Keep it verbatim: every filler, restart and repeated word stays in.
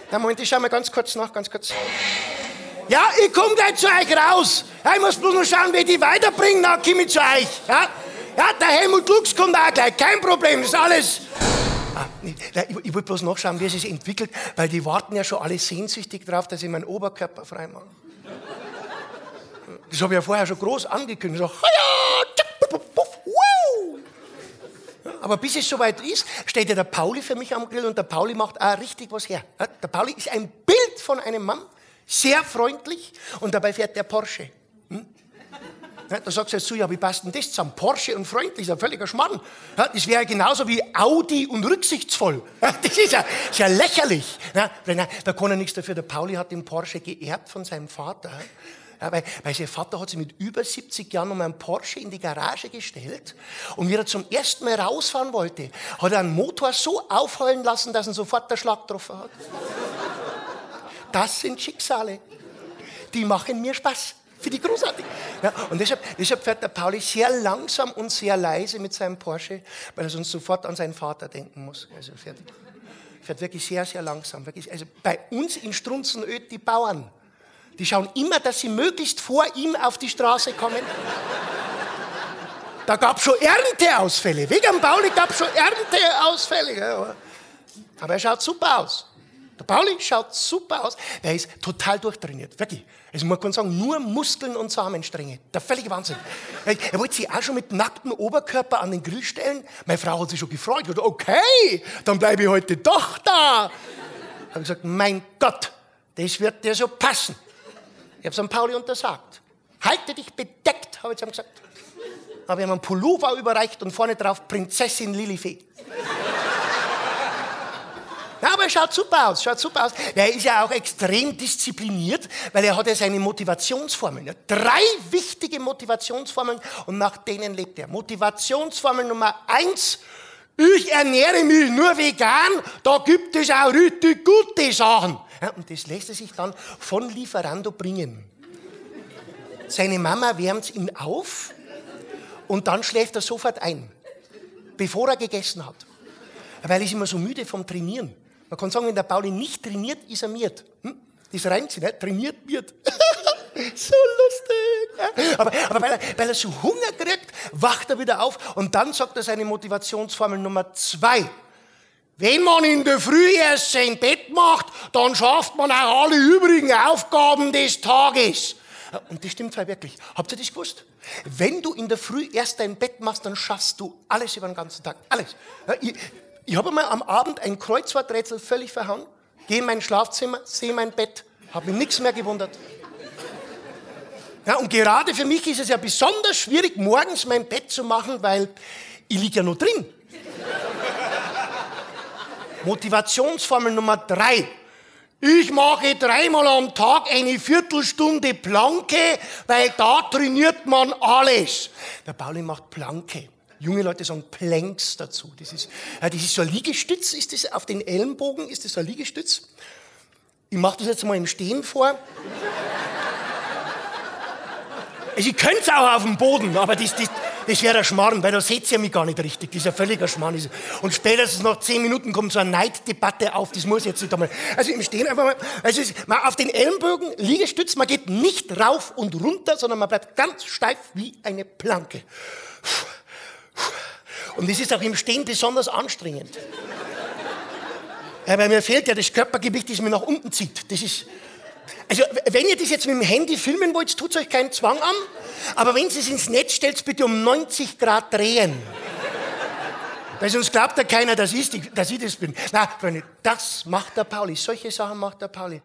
Na, Moment, ich schau mal ganz kurz nach, ganz kurz. Ja, ich komm gleich zu euch raus. Ja, ich muss bloß noch schauen, wie die weiterbringen, dann komm ich zu euch. Ja, ja, der Helmut Lux kommt auch gleich, kein Problem, das ist alles... Ah, nee, ich, ich wollte bloß nachschauen, wie es sich entwickelt, weil die warten ja schon alle sehnsüchtig drauf, dass ich meinen Oberkörper frei mache. Das habe ich ja vorher schon groß angekündigt. So, aber bis es soweit ist, steht ja der Pauli für mich am Grill und der Pauli macht auch richtig was her. Der Pauli ist ein Bild von einem Mann, sehr freundlich und dabei fährt der Porsche. Hm? Ja, da sagst du jetzt so, ja, wie passt denn das zusammen? Porsche und freundlich, ist ein völliger Schmarrn. Ja, das wäre genauso wie Audi und rücksichtsvoll. Ja, das ist ja, ist ja lächerlich. Ja, da kann er nichts dafür. Der Pauli hat den Porsche geerbt von seinem Vater. Ja, weil, weil sein Vater hat sich mit über siebzig Jahren um einen Porsche in die Garage gestellt und wie er zum ersten Mal rausfahren wollte, hat er einen Motor so aufheulen lassen, dass er sofort der Schlag getroffen hat. Das sind Schicksale. Die machen mir Spaß. Finde ich großartig. Ja, und deshalb, deshalb fährt der Pauli sehr langsam und sehr leise mit seinem Porsche, weil er sonst sofort an seinen Vater denken muss. Also fährt, fährt wirklich sehr, sehr langsam. Wirklich. Also bei uns in Strunzenöd, die Bauern, die schauen immer, dass sie möglichst vor ihm auf die Straße kommen. Da gab es schon Ernteausfälle. Wegen dem Pauli gab es schon Ernteausfälle. Ja, aber er schaut super aus. Der Pauli schaut super aus. Der ist total durchtrainiert, wirklich. Also man kann sagen, nur Muskeln und Samenstränge. Der völlige Wahnsinn. Er wollte sich auch schon mit nacktem Oberkörper an den Grill stellen. Meine Frau hat sich schon gefreut. Gesagt, okay, dann bleibe ich heute doch da. Ich habe gesagt, mein Gott, das wird dir so passen. Ich habe es an Pauli untersagt. Halte dich bedeckt, habe ich zu ihm gesagt. Habe ihm einen Pullover überreicht und vorne drauf Prinzessin Lilifee. Ja, aber er schaut super aus, schaut super aus. Er ist ja auch extrem diszipliniert, weil er hat ja seine Motivationsformeln. Ja, drei wichtige Motivationsformeln und nach denen lebt er. Motivationsformel Nummer eins, ich ernähre mich nur vegan, da gibt es auch richtig gute Sachen. Ja, und das lässt er sich dann von Lieferando bringen. Seine Mama wärmt ihn auf und dann schläft er sofort ein, bevor er gegessen hat. Weil er ist immer so müde vom Trainieren. Man kann sagen, wenn der Pauli nicht trainiert, ist er miert. Hm? Das reimt sich, ne? Trainiert miert. So lustig. Ja? Aber, aber weil, er, weil er so Hunger kriegt, wacht er wieder auf und dann sagt er seine Motivationsformel Nummer zwei. Wenn man in der Früh erst sein Bett macht, dann schafft man auch alle übrigen Aufgaben des Tages. Und das stimmt halt wirklich. Habt ihr das gewusst? Wenn du in der Früh erst dein Bett machst, dann schaffst du alles über den ganzen Tag. Alles. Ja, ich ich habe einmal am Abend ein Kreuzworträtsel völlig verhauen, gehe in mein Schlafzimmer, sehe mein Bett, habe mich nichts mehr gewundert. Ja, und gerade für mich ist es ja besonders schwierig, morgens mein Bett zu machen, weil ich liege ja noch drin. Motivationsformel Nummer drei. Ich mache dreimal am Tag eine Viertelstunde Planke, weil da trainiert man alles. Der Pauli macht Planke. Junge Leute sagen Planks dazu. Das ist, ja, das ist so ein Liegestütz, ist das auf den Ellenbogen, ist das so ein Liegestütz. Ich mache das jetzt mal im Stehen vor. Also ich könnte es auch auf dem Boden, aber das, das, das wäre ein Schmarrn, weil da seht ihr mich gar nicht richtig. Das ist ein völliger Schmarrn. Und spätestens nach zehn Minuten kommt so eine Neiddebatte auf, das muss jetzt nicht einmal. Also im Stehen einfach mal, also man auf den Ellenbogen, Liegestütz, man geht nicht rauf und runter, sondern man bleibt ganz steif wie eine Planke. Und das ist auch im Stehen besonders anstrengend. Ja, weil mir fehlt ja das Körpergewicht, das mich nach unten zieht. Das ist, also wenn ihr das jetzt mit dem Handy filmen wollt, tut euch keinen Zwang an. Aber wenn ihr es ins Netz stellt, bitte um neunzig Grad drehen. Weil sonst glaubt ja keiner, dass ich, dass ich das bin. Nein, Freunde, das macht der Pauli. Solche Sachen macht der Pauli.